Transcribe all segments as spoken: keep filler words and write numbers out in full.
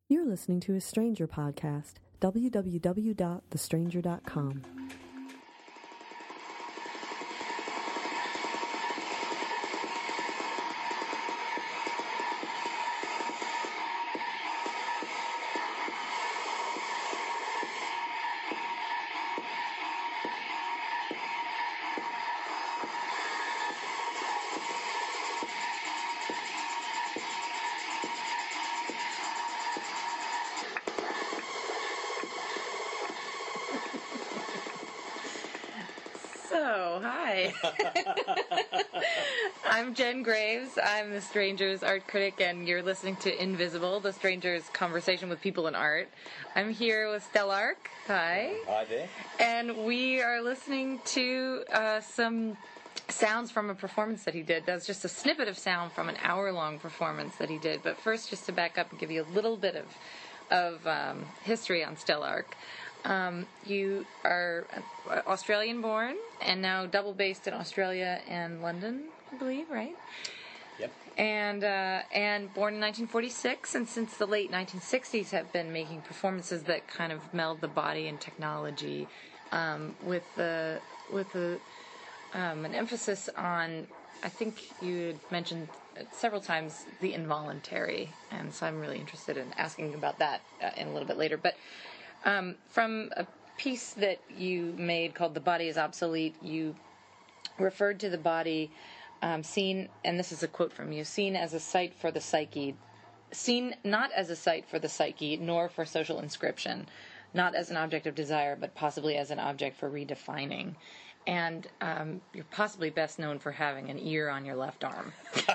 You're listening to a Stranger podcast, w w w dot the stranger dot com. So, hi. I'm Jen Graves. I'm the Stranger's art critic, and you're listening to Invisible, the Stranger's conversation with people in art. I'm here with Stellark. Hi. Hi there. And we are listening to uh, some sounds from a performance that he did. That's just a snippet of sound from an hour-long performance that he did. But first, just to back up and give you a little bit of, of um, history on Stellark. Um, you are Australian-born and now double-based in Australia and London, I believe, right? Yep. And uh, and born in nineteen forty-six, and since the late nineteen sixties have been making performances that kind of meld the body and technology um, with the with the um, an emphasis on, I think you had mentioned several times, the involuntary, and so I'm really interested in asking about that uh, in a little bit later, but. Um, from a piece that you made called The Body is Obsolete, you referred to the body um, seen, and this is a quote from you, seen as a site for the psyche, seen not as a site for the psyche, nor for social inscription, not as an object of desire, but possibly as an object for redefining. And um, you're possibly best known for having an ear on your left arm,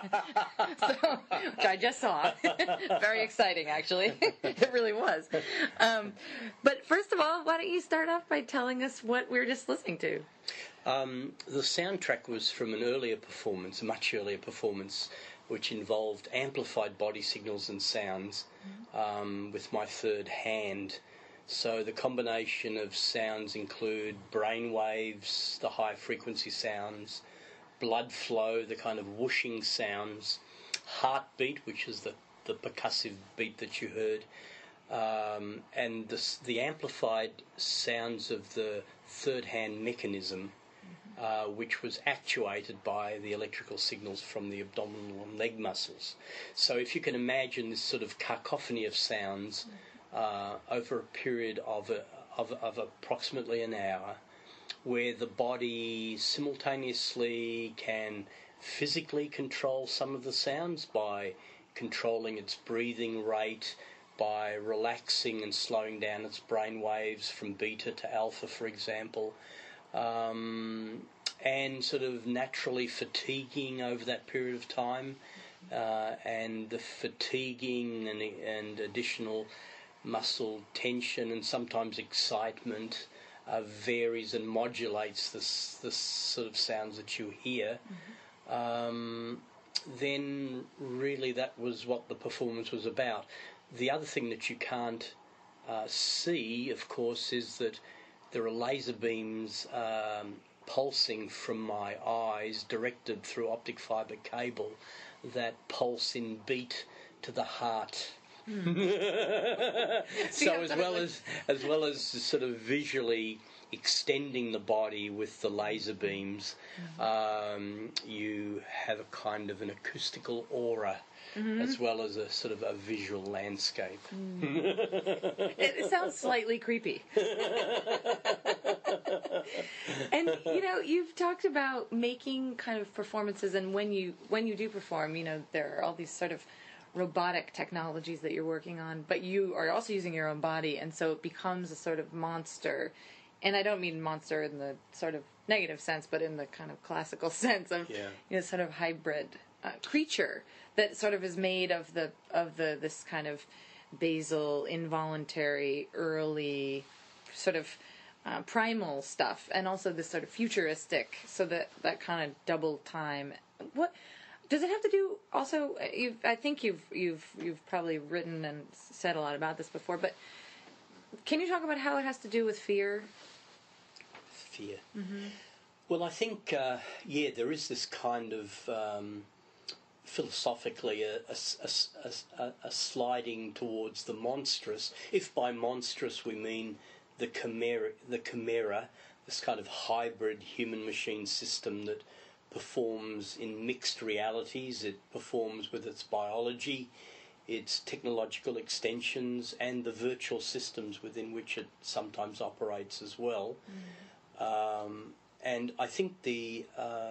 so, which I just saw. Very exciting, actually. It really was. Um, but first of all, why don't you start off by telling us what we were just listening to? Um, the soundtrack was from an earlier performance, a much earlier performance, which involved amplified body signals and sounds um, with my third hand. So the combination of sounds include brain waves, the high frequency sounds, blood flow, the kind of whooshing sounds, heartbeat, which is the, the percussive beat that you heard, um, and the, the amplified sounds of the third hand mechanism, uh, which was actuated by the electrical signals from the abdominal and leg muscles. So if you can imagine this sort of cacophony of sounds, Uh, over a period of, a, of of approximately an hour, where the body simultaneously can physically control some of the sounds by controlling its breathing rate, by relaxing and slowing down its brain waves from beta to alpha, for example, um, and sort of naturally fatiguing over that period of time, uh, and the fatiguing and, and additional muscle tension and sometimes excitement uh, varies and modulates the, the sort of sounds that you hear, mm-hmm. um, then really that was what the performance was about. The other thing that you can't uh, see, of course, is that there are laser beams um, pulsing from my eyes, directed through optic fibre cable, that pulse in beat to the heart. So as well as as well as sort of visually extending the body with the laser beams, mm-hmm. um, you have a kind of an acoustical aura, mm-hmm. as well as a sort of a visual landscape. Mm. it, it sounds slightly creepy. And you know, you've talked about making kind of performances, and when you when you do perform, you know, there are all these sort of robotic technologies that you're working on, but you are also using your own body, and so it becomes a sort of monster. And I don't mean monster in the sort of negative sense, but in the kind of classical sense of, yeah. you know, sort of hybrid uh, creature that sort of is made of the of the this kind of basal, involuntary, early, sort of uh, primal stuff, and also this sort of futuristic. So that that kind of double time. What does it have to do? Also, you've, I think you've you've you've probably written and said a lot about this before, but can you talk about how it has to do with fear? Fear. Mm-hmm. Well, I think uh, yeah, there is this kind of um, philosophically a, a, a, a, a sliding towards the monstrous, if by monstrous we mean the chimera, the chimera, this kind of hybrid human-machine system that performs in mixed realities. It performs with its biology, its technological extensions, and the virtual systems within which it sometimes operates as well. Mm. Um, and I think the uh,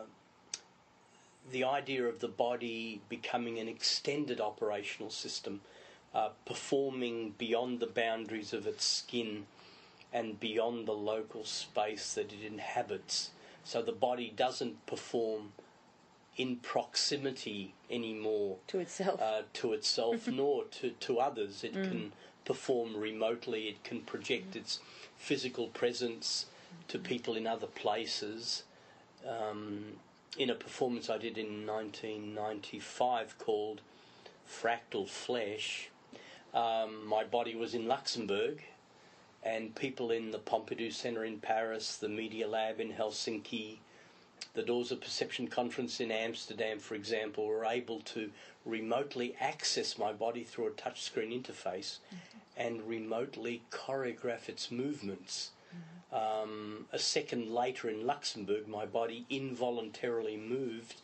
the idea of the body becoming an extended operational system, uh, performing beyond the boundaries of its skin and beyond the local space that it inhabits. So the body doesn't perform in proximity anymore to itself, uh, to itself, nor to, to others. It mm. can perform remotely. It can project mm. its physical presence to people in other places. Um, in a performance I did in nineteen ninety-five called Fractal Flesh, um, my body was in Luxembourg, and people in the Pompidou Centre in Paris, the Media Lab in Helsinki, the Doors of Perception Conference in Amsterdam, for example, were able to remotely access my body through a touchscreen interface mm-hmm. and remotely choreograph its movements. Mm-hmm. Um, a second later in Luxembourg, my body involuntarily moved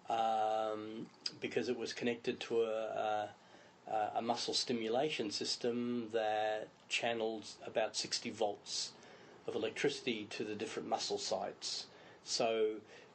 um, because it was connected to a, a, a muscle stimulation system that channels about sixty volts of electricity to the different muscle sites. So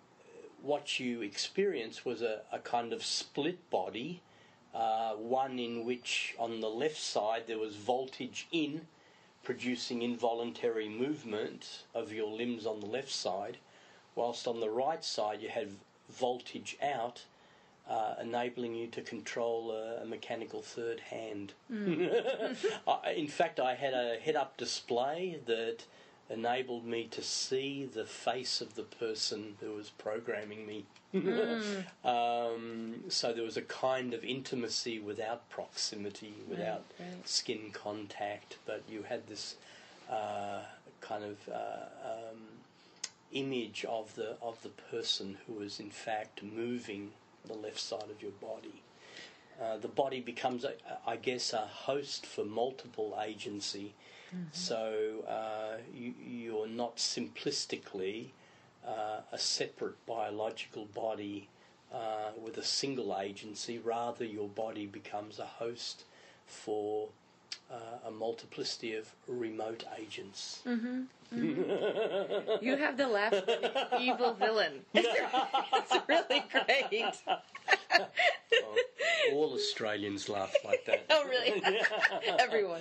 what you experienced was a, a kind of split body, uh, one in which on the left side there was voltage in, producing involuntary movement of your limbs on the left side, whilst on the right side you had voltage out, uh, enabling you to control a, a mechanical third hand. Mm. I, in fact, I had a head-up display that enabled me to see the face of the person who was programming me. Mm. um, so there was a kind of intimacy without proximity, without right, right. skin contact, but you had this uh, kind of uh, um, image of the of the person who was in fact moving the left side of your body. Uh, the body becomes, a, I guess, a host for multiple agency. Mm-hmm. So uh, you, you're not simplistically uh, a separate biological body uh, with a single agency. Rather, your body becomes a host for uh, a multiplicity of remote agents. Mm-hmm. Mm-hmm. You have the laugh of an evil villain. It's really great. Oh, all Australians laugh like that. Oh, really? Everyone.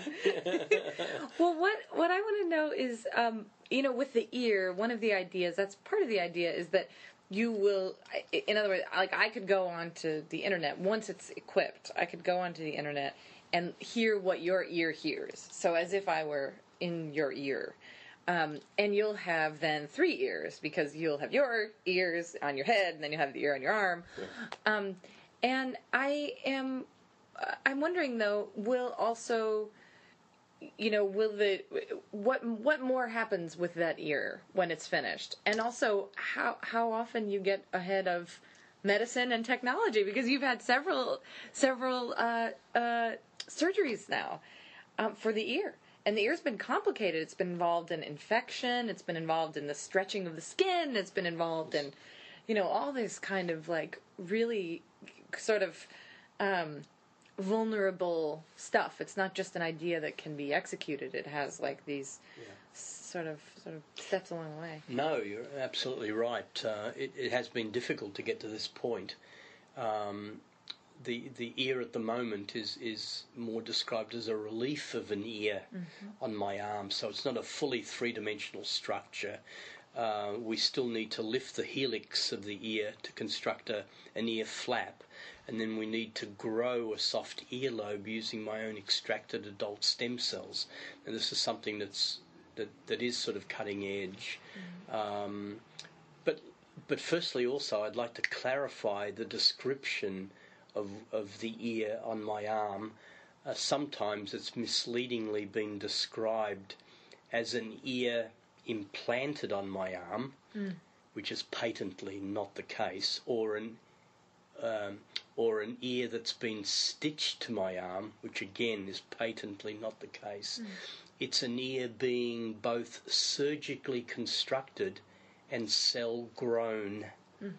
Well, what what I want to know is, um, you know, with the ear, one of the ideas, that's part of the idea, is that you will, in other words, like I could go onto the internet, once it's equipped, I could go onto the internet and hear what your ear hears. So as if I were in your ear. Um, and you'll have then three ears, because you'll have your ears on your head, and then you'll have the ear on your arm. Yeah. Um, and I am, uh, I'm wondering though, will also, you know, will the, what what more happens with that ear when it's finished? And also, how how often you get ahead of medicine and technology, because you've had several several uh, uh, surgeries now um, for the ear. And the ear's been complicated. It's been involved in infection. It's been involved in the stretching of the skin. It's been involved in, you know, all this kind of like really sort of um, vulnerable stuff. It's not just an idea that can be executed. It has like these yeah. sort of sort of steps along the way. No, you're absolutely right. Uh, it, it has been difficult to get to this point. Um, The the ear at the moment is, is more described as a relief of an ear mm-hmm. on my arm, so it's not a fully three-dimensional structure. Uh, we still need to lift the helix of the ear to construct a, an ear flap, and then we need to grow a soft earlobe using my own extracted adult stem cells. And this is something that's that, that is sort of cutting edge. Mm-hmm. Um, but but firstly, also, I'd like to clarify the description Of, of the ear on my arm. Uh, sometimes it's misleadingly been described as an ear implanted on my arm, mm. which is patently not the case, or an um, or an ear that's been stitched to my arm, which again is patently not the case. Mm. It's an ear being both surgically constructed and cell-grown. Mm.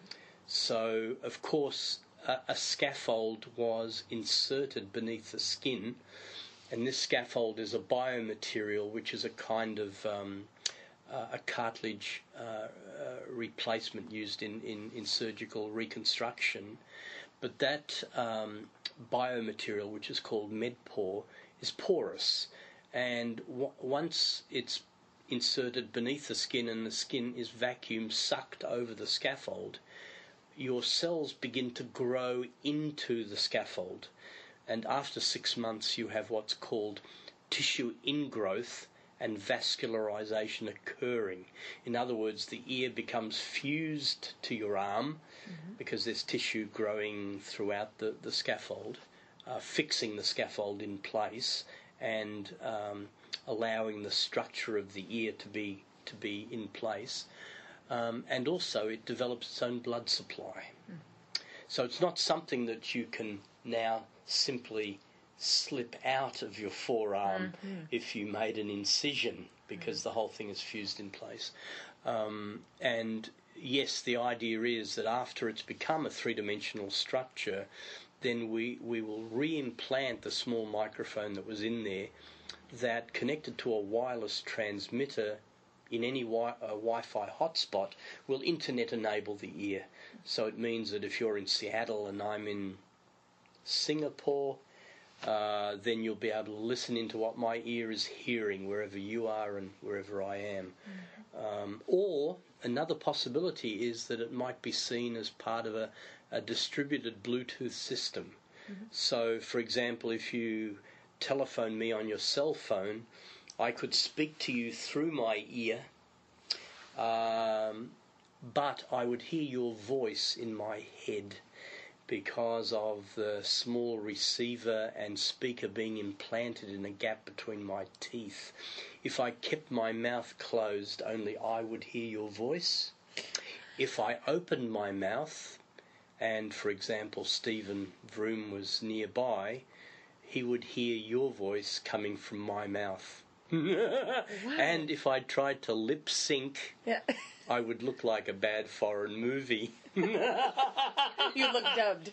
So, of course, a, a scaffold was inserted beneath the skin, and this scaffold is a biomaterial, which is a kind of um, uh, a cartilage uh, uh, replacement used in, in, in surgical reconstruction. But that um, biomaterial, which is called MedPore, is porous, and w- once it's inserted beneath the skin and the skin is vacuum sucked over the scaffold, your cells begin to grow into the scaffold, and after six months you have what's called tissue ingrowth and vascularization occurring. In other words, the ear becomes fused to your arm, mm-hmm. because there's tissue growing throughout the, the scaffold, uh, fixing the scaffold in place and um, allowing the structure of the ear to be to be in place. Um, and also it develops its own blood supply. Mm. So it's not something that you can now simply slip out of your forearm mm-hmm. if you made an incision, because mm. the whole thing is fused in place. Um, and yes, the idea is that after it's become a three-dimensional structure, then we, we will re-implant the small microphone that was in there, that connected to a wireless transmitter in any wi- uh, Wi-Fi hotspot will internet enable the ear. So it means that if you're in Seattle and I'm in Singapore, uh, then you'll be able to listen into what my ear is hearing wherever you are and wherever I am. Mm-hmm. Um, or another possibility is that it might be seen as part of a, a distributed Bluetooth system. Mm-hmm. So, for example, if you telephone me on your cell phone, I could speak to you through my ear, um, but I would hear your voice in my head because of the small receiver and speaker being implanted in a gap between my teeth. If I kept my mouth closed, only I would hear your voice. If I opened my mouth, and, for example, Stephen Vroom was nearby, he would hear your voice coming from my mouth. And if I tried to lip sync, yeah. I would look like a bad foreign movie. You look dubbed.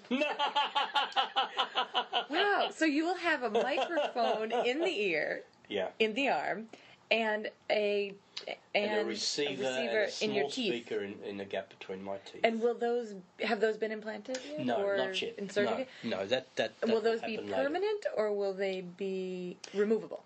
Wow, so you will have a microphone in the ear, yeah. in the arm, and a and, and a receiver, a receiver and a small in your teeth. speaker in, in the gap between my teeth. And will those have those been implanted yet? No, or not yet. Inserted? No, no, that that. that will those be permanent later. Or will they be removable?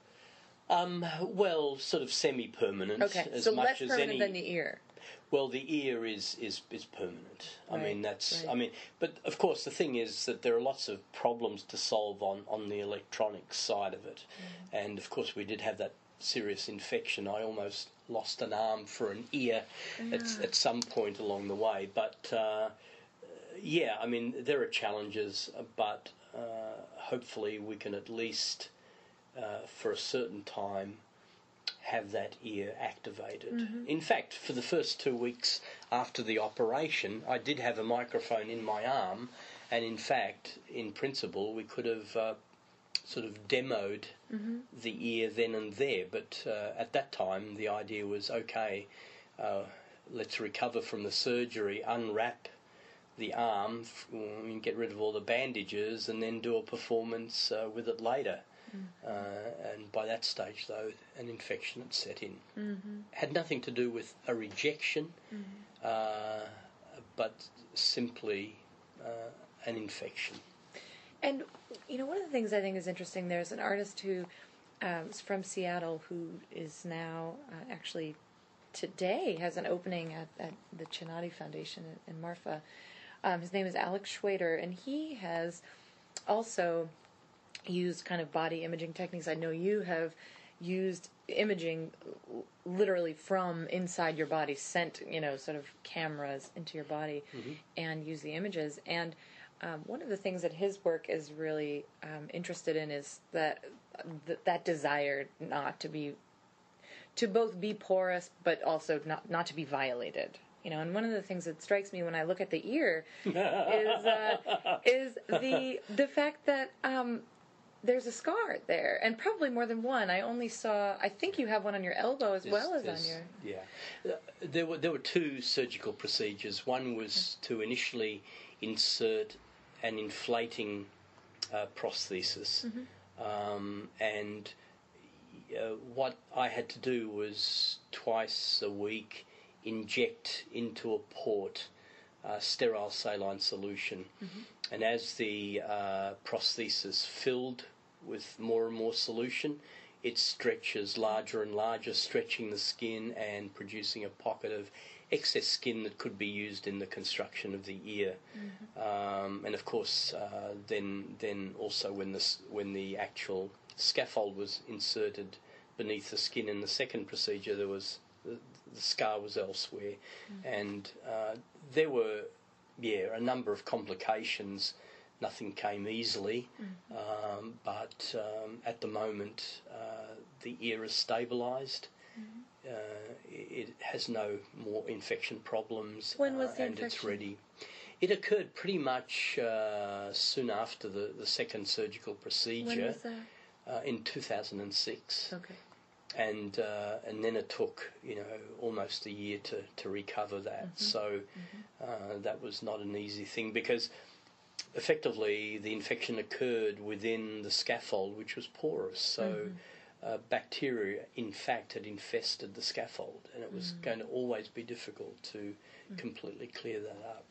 Um, well, sort of semi-permanent. Okay, as so much less as permanent any, than the ear. Well, the ear is, is, is permanent. I right, mean, that's. Right. I mean, but of course, the thing is that there are lots of problems to solve on, on the electronics side of it, mm. and of course, we did have that serious infection. I almost lost an arm for an ear yeah. at at some point along the way. But uh, yeah, I mean, there are challenges, but uh, hopefully, we can at least, uh, for a certain time, have that ear activated. Mm-hmm. In fact, for the first two weeks after the operation, I did have a microphone in my arm, and in fact, in principle, we could have uh, sort of demoed mm-hmm. the ear then and there, but uh, at that time, the idea was, okay, uh, let's recover from the surgery, unwrap the arm, and get rid of all the bandages, and then do a performance uh, with it later. Uh, and by that stage, though, an infection had set in. Mm-hmm. Had nothing to do with a rejection, mm-hmm. uh, but simply uh, an infection. And, you know, one of the things I think is interesting, there's an artist who um, is from Seattle who is now uh, actually today has an opening at, at the Chinati Foundation in, in Marfa. Um, his name is Alex Schwader, and he has also used kind of body imaging techniques. I know you have used imaging literally from inside your body, sent, you know, sort of cameras into your body mm-hmm. and use the images. And um, one of the things that his work is really um, interested in is that th- that desire not to be, to both be porous, but also not, not to be violated. You know, and one of the things that strikes me when I look at the ear is uh, is the the fact that um, there's a scar there, and probably more than one. I only saw. I think you have one on your elbow as There's- well as on there's- your. Yeah, Uh, there were there were two surgical procedures. One was to initially insert an inflating uh, prosthesis, um, and uh, what I had to do was twice a week inject into a port uh, sterile saline solution, and as the uh, prosthesis filled with more and more solution, it stretches larger and larger, stretching the skin and producing a pocket of excess skin that could be used in the construction of the ear. Um, and of course, uh, then then also when the when the actual scaffold was inserted beneath the skin in the second procedure, there was the, the scar was elsewhere, and uh, there were yeah a number of complications. Nothing came easily, um, but um, at the moment uh, the ear is stabilised. Uh, it, it has no more infection problems. When was uh, the and it's infection? ready. It occurred pretty much uh, soon after the, the second surgical procedure. When was that? Uh, in two thousand six. Okay. And uh, and then it took you know almost a year to, to recover that. So uh, that was not an easy thing because effectively the infection occurred within the scaffold, which was porous. So uh, bacteria, in fact, had infested the scaffold, and it was going to always be difficult to completely clear that up.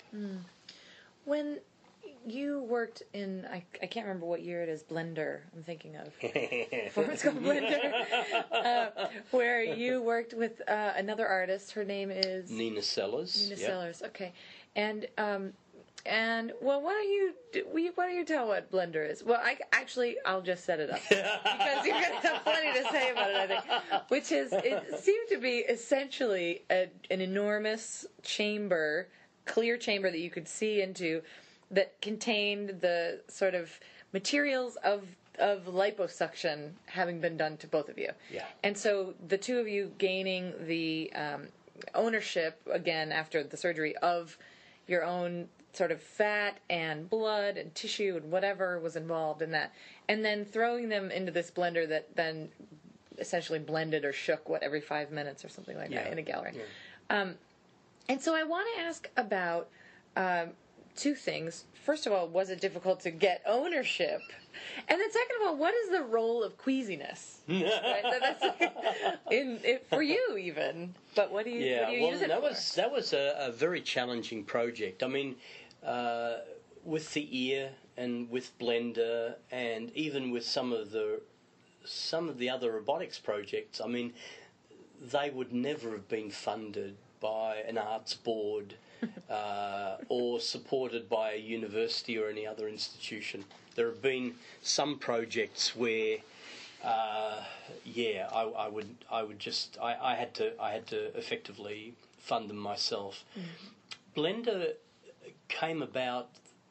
When you worked in, I, I can't remember what year it is, Blender, I'm thinking of. Performance called Blender. Uh, where you worked with uh, another artist. Her name is Nina Sellers. Nina yep. Sellers. Okay. And, um, and well, why don't you do, we- why don't you tell what Blender is? Well, I actually I'll just set it up because you're going to have plenty to say about it. I think, which is it seemed to be essentially a, an enormous chamber, clear chamber that you could see into, that contained the sort of materials of of liposuction having been done to both of you. Yeah. And so the two of you gaining the um, ownership again after the surgery of your own sort of fat and blood and tissue and whatever was involved in that, and then throwing them into this blender that then essentially blended or shook what every five minutes or something like Yeah. that in a gallery. Yeah. Um, and so I want to ask about um, two things. First of all, was it difficult to get ownership? And then second of all, what is the role of queasiness? Right? So that's in, it, for you even. But what do you, Yeah, what do you well, use it that for? was that was a, a very challenging project. I mean, uh, with the ear and with Blender, and even with some of the some of the other robotics projects. I mean, they would never have been funded by an arts board uh, or supported by a university or any other institution. There have been some projects where. Uh, yeah, I, I would. I would just. I, I had to. I had to effectively fund them myself. Mm-hmm. Blender came about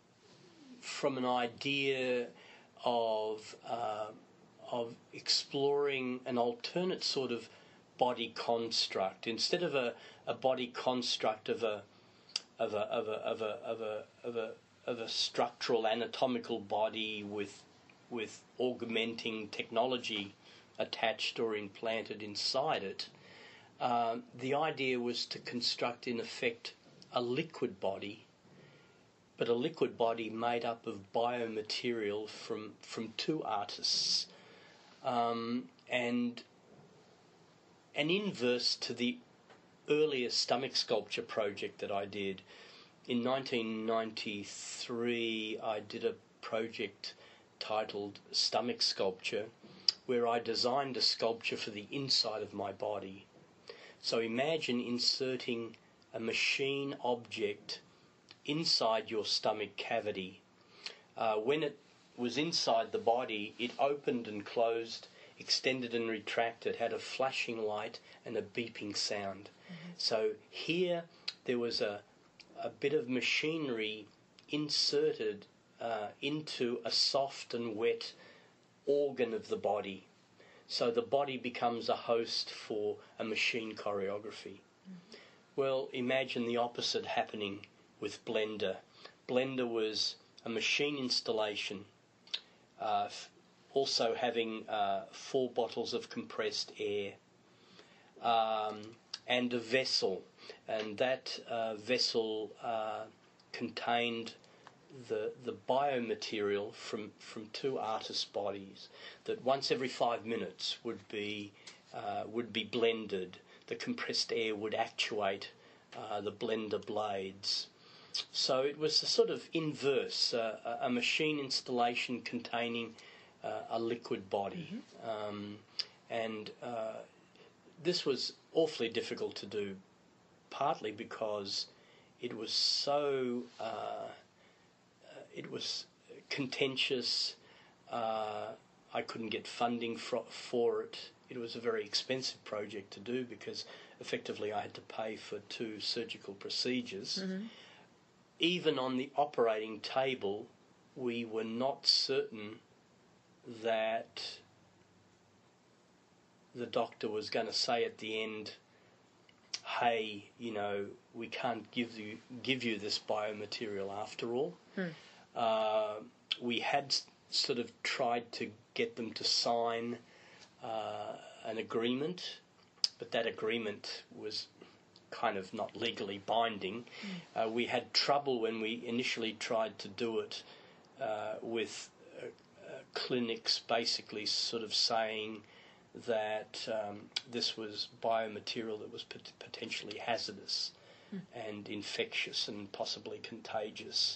from an idea of uh, of exploring an alternate sort of body construct instead of a, a body construct of a of a of a of a of a of a of a structural anatomical body with. with augmenting technology attached or implanted inside it. Um, the idea was to construct, in effect, a liquid body, but a liquid body made up of biomaterial from, from two artists, um, and an inverse to the earlier stomach sculpture project that I did. In nineteen ninety-three, I did a project titled Stomach Sculpture, where I designed a sculpture for the inside of my body. So imagine inserting a machine object inside your stomach cavity. Uh, when it was inside the body, it opened and closed, extended and retracted, had a flashing light and a beeping sound. Mm-hmm. So here there was a, a bit of machinery inserted Uh, into a soft and wet organ of the body. So the body becomes a host for a machine choreography. Mm-hmm. Well, imagine the opposite happening with Blender. Blender was a machine installation, uh, f- also having uh, four bottles of compressed air, um, and a vessel, and that uh, vessel uh, contained the the biomaterial from, from two artists' bodies that once every five minutes would be uh, would be blended. The compressed air would actuate uh, the blender blades. So it was a sort of inverse, uh, a a machine installation containing uh, a liquid body. Mm-hmm. Um, and uh, this was awfully difficult to do, partly because it was so, uh, it was contentious. Uh, I couldn't get funding for, for it. It was a very expensive project to do because effectively I had to pay for two surgical procedures. Mm-hmm. Even on the operating table, we were not certain that the doctor was going to say at the end, hey, you know, we can't give you give you this biomaterial after all. Hmm. Uh, we had sort of tried to get them to sign uh, an agreement, but that agreement was kind of not legally binding. Mm. Uh, we had trouble when we initially tried to do it uh, with uh, uh, clinics basically sort of saying that um, this was biomaterial that was pot- potentially hazardous mm. and infectious and possibly contagious.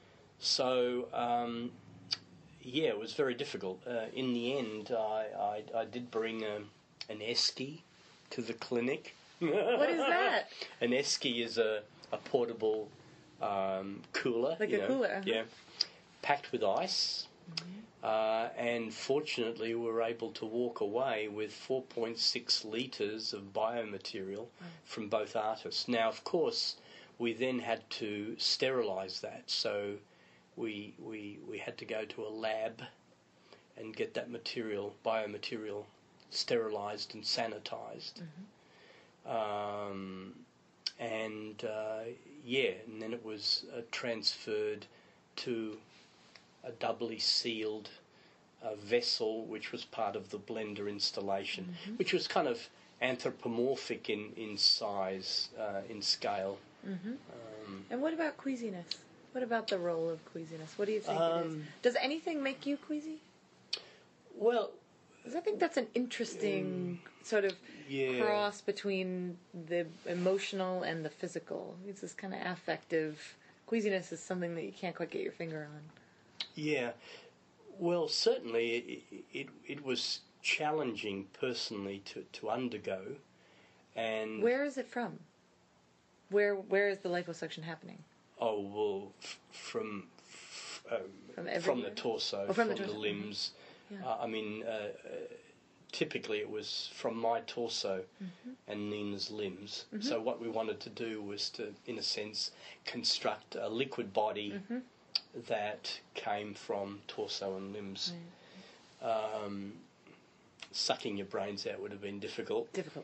So, um, yeah, it was very difficult. Uh, in the end, I, I, I did bring a, an esky to the clinic. What is that? An esky is a, a portable um, cooler. Like you a know, cooler? Uh-huh. Yeah, packed with ice. Mm-hmm. Uh, and fortunately we were able to walk away with four point six litres of biomaterial mm. from both artists. Now, of course, we then had to sterilise that. So we, we, we had to go to a lab and get that material, biomaterial, sterilised and sanitised. Mm-hmm. Um, and, uh, yeah, and then it was uh, transferred to a doubly sealed uh, vessel, which was part of the blender installation, mm-hmm. which was kind of anthropomorphic in, in size, uh, in scale. Mm-hmm. Um, and what about queasiness? What about the role of queasiness? What do you think um, it is? Does anything make you queasy? Well, because I think that's an interesting um, sort of yeah. cross between the emotional and the physical. It's this kind of affective. Queasiness is something that you can't quite get your finger on. Yeah, well, certainly it, it it was challenging personally to, to undergo, and where is it from? Where where is the liposuction happening? Oh well, f- from f- um, from, from the torso, oh, from, from the, torso. the limbs. Yeah. Uh, I mean, uh, uh, typically it was from my torso mm-hmm. and Nina's limbs. Mm-hmm. So what we wanted to do was to, in a sense, construct a liquid body. Mm-hmm. that came from torso and limbs. Right. Um, sucking your brains out would have been difficult. Difficult.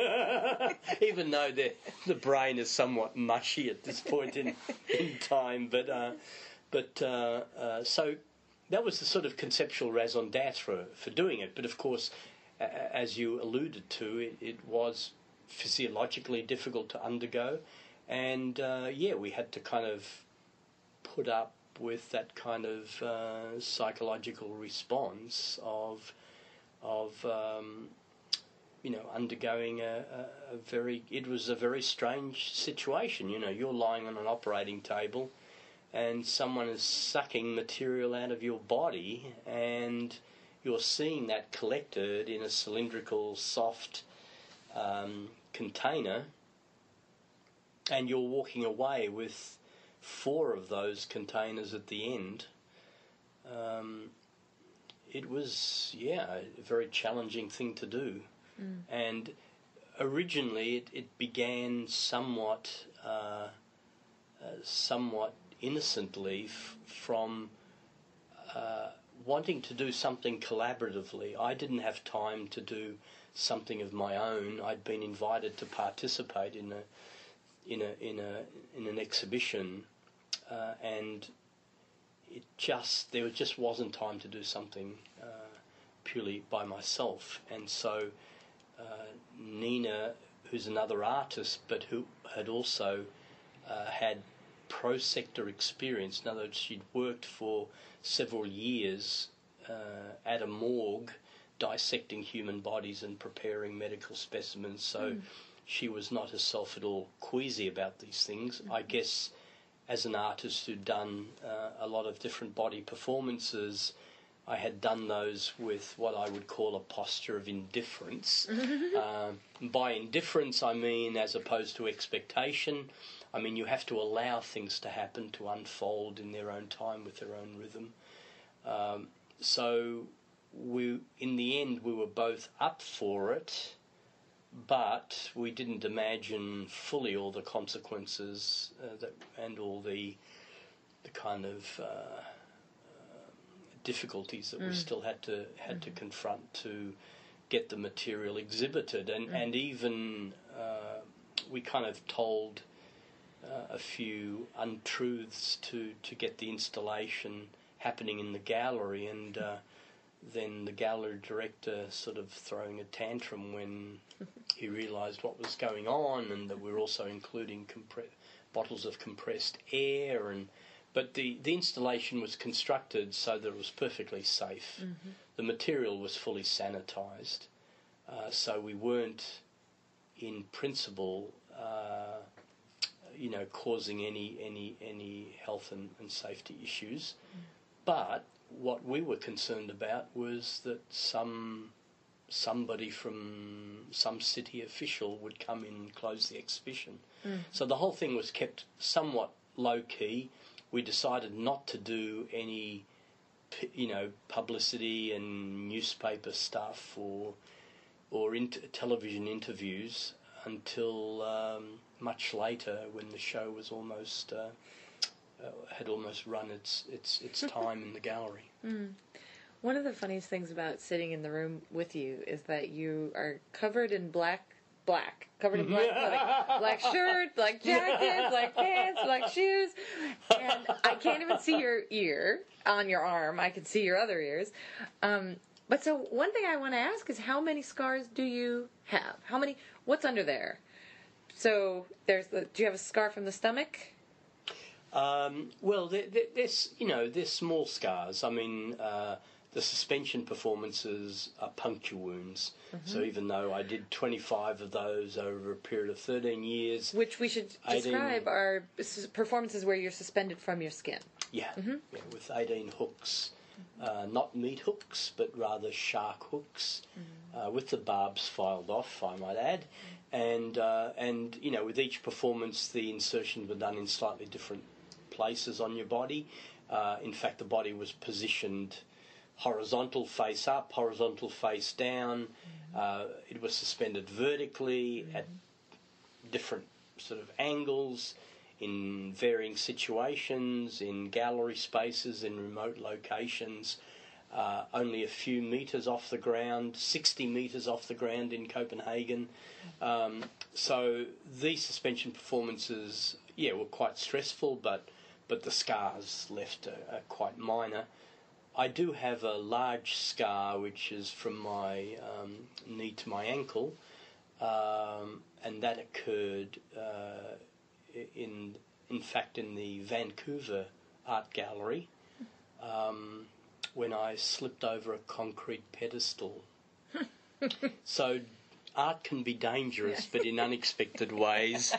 Even though the the brain is somewhat mushy at this point in, in time. But uh, but uh, uh, so that was the sort of conceptual raison d'etre for, for doing it. But of course, uh, as you alluded to, it, it was physiologically difficult to undergo. And uh, yeah, we had to kind of put up with that kind of uh, psychological response of of um, you know undergoing a, a, a very it was a very strange situation. You know, you're lying on an operating table and someone is sucking material out of your body and you're seeing that collected in a cylindrical soft um, container and you're walking away with four of those containers at the end. Um, it was, yeah, a very challenging thing to do. Mm. And originally it, it began somewhat, uh, uh, somewhat innocently f- from uh, wanting to do something collaboratively. I didn't have time to do something of my own. I'd been invited to participate in a in a in a in an exhibition, uh, and it just there just wasn't time to do something uh, purely by myself, and so uh, Nina, who's another artist, but who had also uh, had pro sector experience. In other words, she'd worked for several years uh, at a morgue, dissecting human bodies and preparing medical specimens. So mm. she was not herself at all queasy about these things. Mm-hmm. I guess as an artist who'd done uh, a lot of different body performances, I had done those with what I would call a posture of indifference. uh, by indifference, I mean as opposed to expectation. I mean, you have to allow things to happen, to unfold in their own time with their own rhythm. Um, so we, in the end, we were both up for it, but we didn't imagine fully all the consequences uh, that, and all the the kind of uh, uh, difficulties that mm. we still had to had mm. to confront to get the material exhibited, and mm. and even uh, we kind of told uh, a few untruths to to get the installation happening in the gallery, and uh, then the gallery director sort of throwing a tantrum when he realised what was going on, and that we were also including compre- bottles of compressed air, and but the, the installation was constructed so that it was perfectly safe. Mm-hmm. The material was fully sanitised, uh, so we weren't, in principle, uh, you know, causing any any any health and, and safety issues. Mm. But what we were concerned about was that some somebody from some city official would come in and close the exhibition. Mm. So the whole thing was kept somewhat low-key. We decided not to do any, you know, publicity and newspaper stuff or or inter- television interviews until um, much later, when the show was almost uh, uh, had almost run its its its time in the gallery. Mm. One of the funniest things about sitting in the room with you is that you are covered in black, black, covered in black clothing, black shirt, black jacket, black pants, black shoes, and I can't even see your ear on your arm. I can see your other ears. Um, but so one thing I want to ask is, how many scars do you have? How many? What's under there? So there's the. Do you have a scar from the stomach? Um, well, there, there, there's you know there's small scars. I mean. Uh, The suspension performances are puncture wounds. Mm-hmm. So even though I did twenty-five of those over a period of thirteen years... Which we should eighteen describe are performances where you're suspended from your skin. Yeah, mm-hmm. yeah with eighteen hooks. Mm-hmm. Uh, not meat hooks, but rather shark hooks, mm-hmm. uh, with the barbs filed off, I might add. Mm-hmm. And, uh, and, you know, with each performance, the insertions were done in slightly different places on your body. Uh, in fact, the body was positioned... horizontal face up, horizontal face down. Mm-hmm. Uh, it was suspended vertically mm-hmm. at different sort of angles, in varying situations, in gallery spaces, in remote locations, uh, only a few metres off the ground, sixty metres off the ground in Copenhagen. Um, so these suspension performances, yeah, were quite stressful, but, but the scars left are, are quite minor. I do have a large scar, which is from my um, knee to my ankle, um, and that occurred, uh, in in fact, in the Vancouver Art Gallery, um, when I slipped over a concrete pedestal. So art can be dangerous, but in unexpected ways.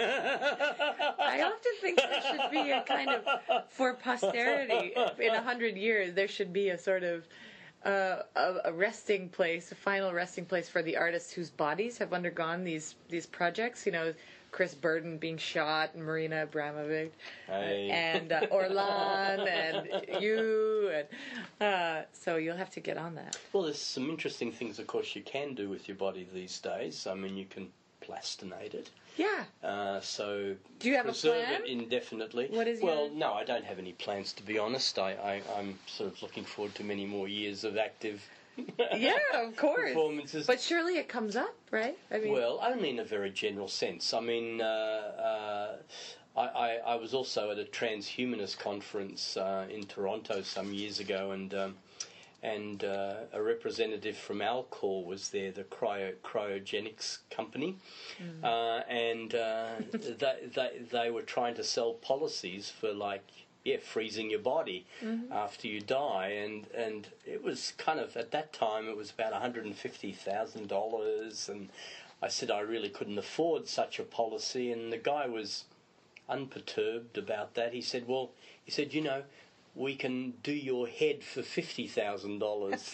I often think there should be a kind of, for posterity, in a hundred years, there should be a sort of uh, a, a resting place, a final resting place for the artists whose bodies have undergone these these projects. You know, Chris Burden being shot, and Marina Abramovic, hey. and uh, Orlan, and you, and uh, so you'll have to get on that. Well, there's some interesting things, of course, you can do with your body these days. I mean, you can plastinate it. Yeah. Uh, so do you have preserve a plan? it indefinitely. What is well, your... no, I don't have any plans, to be honest. I, I, I'm sort of looking forward to many more years of active Yeah, of course. performances. But surely it comes up, right? I mean, Well, only in a very general sense. I mean, uh, uh, I, I, I was also at a transhumanist conference uh, in Toronto some years ago, and um, and uh, a representative from Alcor was there, the cryo, cryogenics company, mm. uh, and uh, they, they they were trying to sell policies for like. Yeah, freezing your body mm-hmm. after you die, and, and it was kind of, at that time, it was about one hundred fifty thousand dollars, and I said I really couldn't afford such a policy, and the guy was unperturbed about that. He said, well, he said, you know, we can do your head for fifty thousand dollars.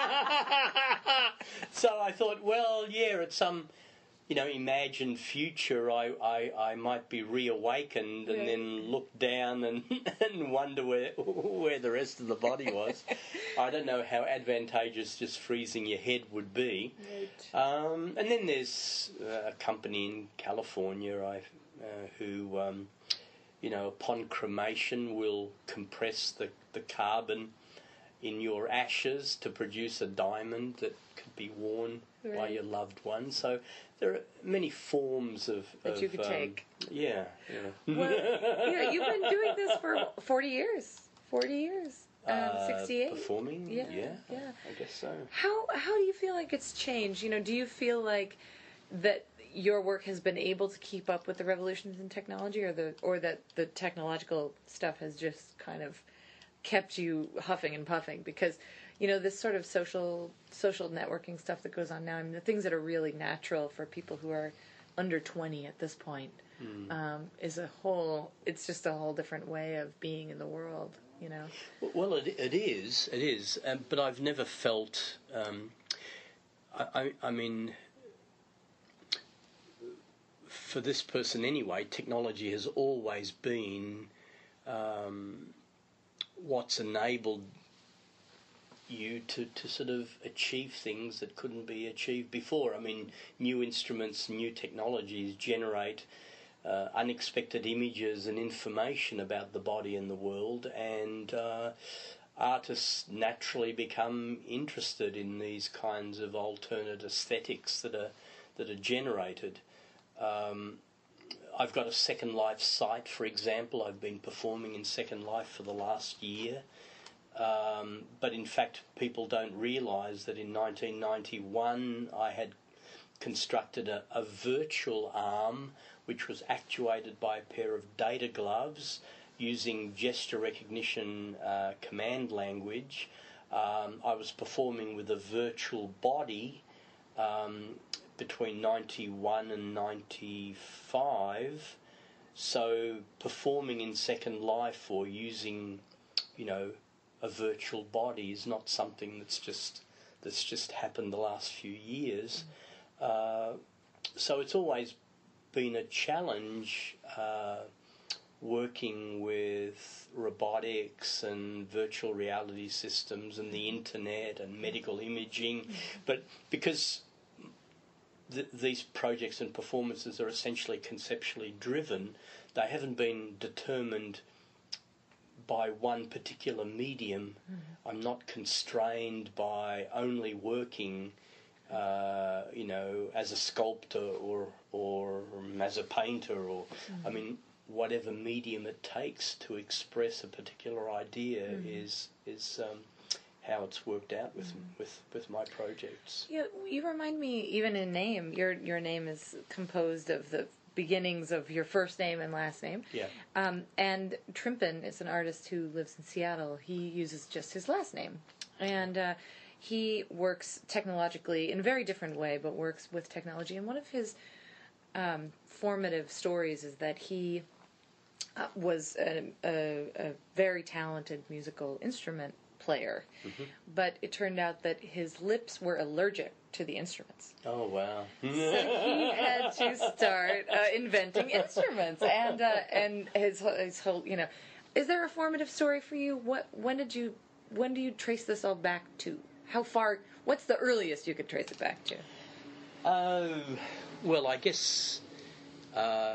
So I thought, well, yeah, at some... you know, imagined future, I, I, I might be reawakened and yeah. then look down and, and wonder where where the rest of the body was. I don't know how advantageous just freezing your head would be. Right. Um, and then there's uh, a company in California I, uh, who, um, you know, upon cremation will compress the, the carbon in your ashes to produce a diamond that could be worn right. by your loved one. So there are many forms of... That of, you could um, take. Yeah. yeah. Well, you know, you've been doing this for forty years. forty years. Um, uh, sixty-eight? Performing? Yeah, yeah. yeah. I guess so. How, how do you feel like it's changed? You know, do you feel like that your work has been able to keep up with the revolutions in technology, or the or that the technological stuff has just kind of kept you huffing and puffing? Because, you know, this sort of social social networking stuff that goes on now, I mean, the things that are really natural for people who are under twenty at this point mm. um, is a whole, it's just a whole different way of being in the world, you know. Well, it, it is, it is, um, but I've never felt, um, I, I, I mean, for this person anyway, technology has always been um, what's enabled you to, to sort of achieve things that couldn't be achieved before. I mean, new instruments, new technologies generate uh, unexpected images and information about the body and the world, and uh, artists naturally become interested in these kinds of alternate aesthetics that are that are generated. Um, I've got a Second Life site, for example. I've been performing in Second Life for the last year. Um, but in fact, people don't realise that in nineteen ninety-one I had constructed a, a virtual arm which was actuated by a pair of data gloves using gesture recognition uh, command language. Um, I was performing with a virtual body um, between ninety-one and ninety-five. So performing in Second Life or using, you know, a virtual body is not something that's just that's just happened the last few years. Uh, so it's always been a challenge uh, working with robotics and virtual reality systems and the internet and medical imaging. But because th- these projects and performances are essentially conceptually driven, they haven't been determined by one particular medium. Mm-hmm. I'm not constrained by only working, uh, you know, as a sculptor or or as a painter, or mm-hmm. I mean, whatever medium it takes to express a particular idea mm-hmm. is is um, how it's worked out with, mm-hmm. with with my projects. Yeah, you remind me, even in name, your your name is composed of the beginnings of your first name and last name. Yeah. Um, and Trimpen is an artist who lives in Seattle. He uses just his last name. And uh, he works technologically in a very different way, but works with technology. And one of his um, formative stories is that he uh, was a, a, a very talented musical instrument player. Mm-hmm. But it turned out that his lips were allergic to the instruments. Oh, wow. So he had to start uh, inventing instruments, and uh, and his his whole, you know, is there a formative story for you? What when did you when do you trace this all back to? How far? What's the earliest you could trace it back to? Oh, uh, well, I guess uh,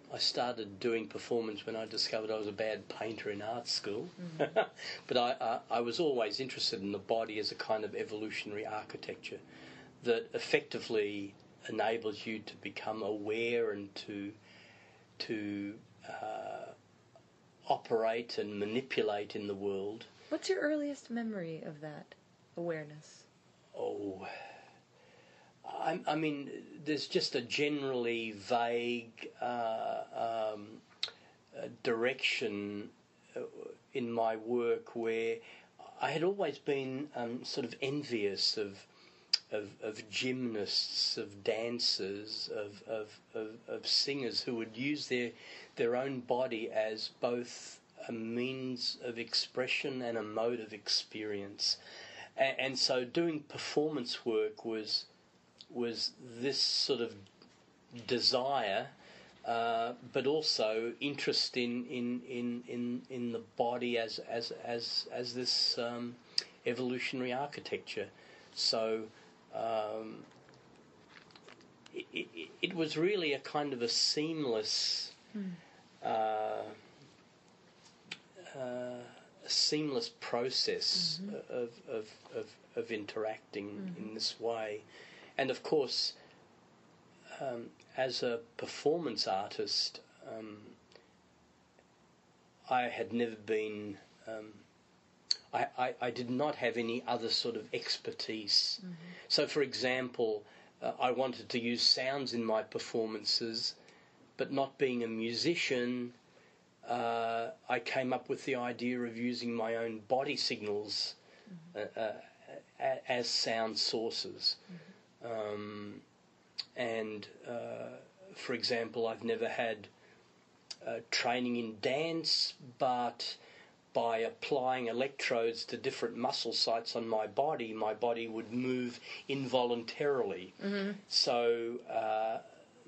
I started doing performance when I discovered I was a bad painter in art school. Mm-hmm. But I, I, I was always interested in the body as a kind of evolutionary architecture that effectively enables you to become aware and to to uh, operate and manipulate in the world. What's your earliest memory of that awareness? Oh, I, I mean, there's just a generally vague uh, um, uh, direction in my work where I had always been um, sort of envious of Of, of gymnasts, of dancers, of, of, of, of singers who would use their their own body as both a means of expression and a mode of experience. And, and so doing performance work was was this sort of desire, uh, but also interest in, in, in, in, in the body as as as, as this um, evolutionary architecture. So Um, it, it, it was really a kind of a seamless, mm. uh, uh, a seamless process mm-hmm. of, of, of, of interacting mm-hmm. in this way. And of course, um, as a performance artist, um, I had never been... Um, I, I, I did not have any other sort of expertise. Mm-hmm. So, for example, uh, I wanted to use sounds in my performances, but not being a musician, uh, I came up with the idea of using my own body signals mm-hmm. uh, uh, as sound sources. Mm-hmm. Um, and, uh, for example, I've never had uh, training in dance, but by applying electrodes to different muscle sites on my body, my body would move involuntarily. Mm-hmm. So uh,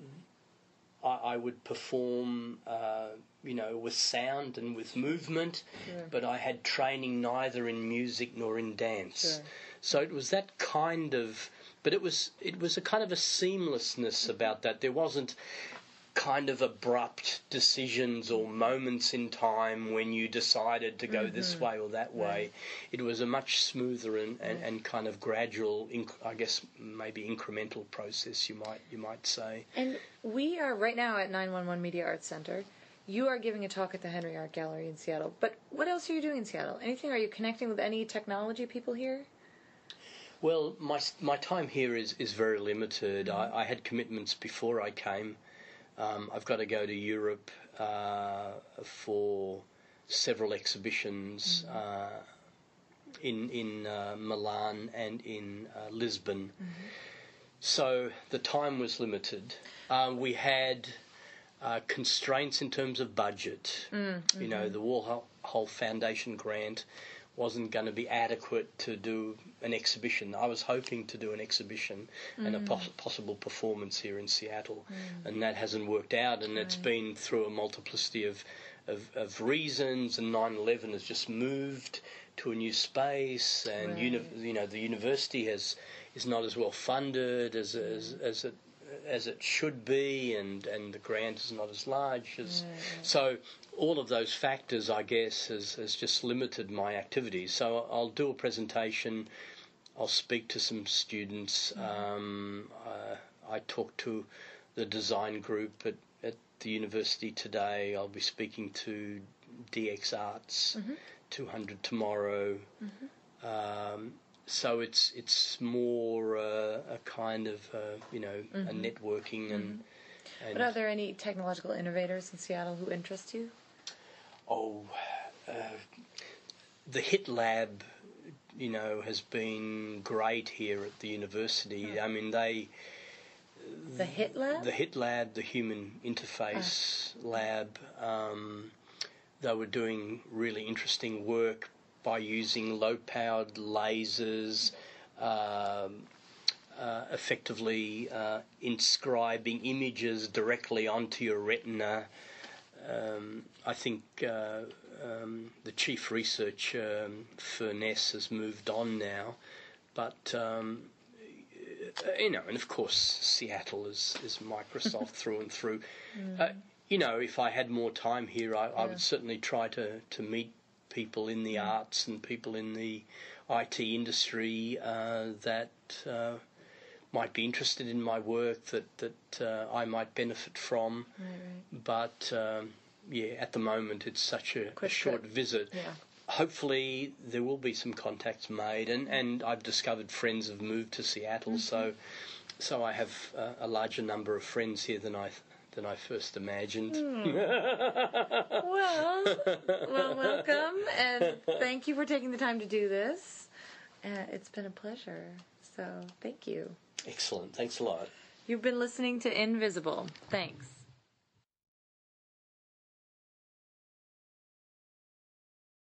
I, I would perform, uh, you know, with sound and with movement, sure. but I had training neither in music nor in dance. Sure. So it was that kind of, but it was it was a kind of a seamlessness about that. There wasn't kind of abrupt decisions or moments in time when you decided to go mm-hmm. this way or that way. Right. It was a much smoother and, and, and kind of gradual, inc- I guess maybe incremental process, you might you might say. And we are right now at nine one one Media Arts Center. You are giving a talk at the Henry Art Gallery in Seattle. But what else are you doing in Seattle? Anything? Are you connecting with any technology people here? Well, my my time here is, is very limited. Mm-hmm. I, I had commitments before I came. Um, I've got to go to Europe uh, for several exhibitions mm-hmm. uh, in in uh, Milan and in uh, Lisbon. Mm-hmm. So the time was limited. Uh, we had uh, constraints in terms of budget. Mm-hmm. You know, the Warhol Foundation grant wasn't going to be adequate to do an exhibition. I was hoping to do an exhibition mm. and a pos- possible performance here in Seattle, mm. and that hasn't worked out, and right. it's been through a multiplicity of, of, of reasons, and nine eleven has just moved to a new space, and right. uni- you know, the university has is not as well funded as mm. as, as it as it should be, and, and the grant is not as large as right. so. All of those factors, I guess, has, has just limited my activities. So I'll do a presentation, I'll speak to some students, mm-hmm. um, uh, I talk to the design group at, at the university today, I'll be speaking to D X Arts, mm-hmm. two hundred tomorrow. Mm-hmm. Um, so it's it's more uh, a kind of, uh, you know, mm-hmm. a networking and, mm-hmm. and... But are there any technological innovators in Seattle who interest you? Oh, uh, the HIT Lab, you know, has been great here at the university. Oh. I mean, they... The HIT Lab? The HIT Lab, the Human Interface oh. Lab. Um, they were doing really interesting work by using low-powered lasers, um, uh, effectively uh, inscribing images directly onto your retina. Um, I think uh, um, the chief researcher, um, Furness, has moved on now, but um, you know, and of course Seattle is, is Microsoft through and through. Mm. Uh, you know, if I had more time here, I, Yeah. I would certainly try to, to meet people in the Mm. arts and people in the I T industry uh, that uh, might be interested in my work, that, that uh, I might benefit from. Right, right. But, um, yeah, at the moment it's such a, a Quick short trip. visit. Yeah. Hopefully there will be some contacts made, and, and I've discovered friends have moved to Seattle, Mm-hmm. so so I have uh, a larger number of friends here than I than I first imagined. Mm. Well, well, welcome, and thank you for taking the time to do this. Uh, it's been a pleasure, so thank you. Excellent, thanks a lot. You've been listening to Invisible. Thanks.